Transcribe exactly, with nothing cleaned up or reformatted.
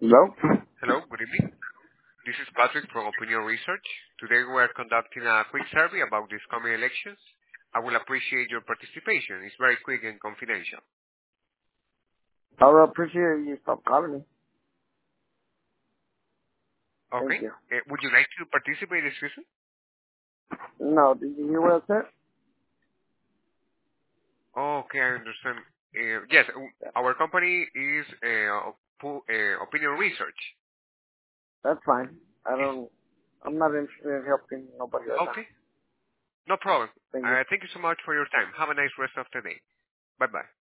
Hello? Hello, good evening. This is Patrick from Opinion Research. Today we are conducting a quick survey about these coming elections. I will appreciate your participation. It's very quick and confidential. I would appreciate you stop calling me. Thank Okay. you. Uh, would you like to participate this season? No, did you hear what I said? Okay, I understand. Uh, yes, uh, Yeah. our company is uh, Op- uh, Opinion Research. That's fine. I Yes. don't, I'm not interested in helping nobody right now. Okay, no problem. Thank you. Uh, thank you so much for your time. Have a nice rest of the day. Bye-bye.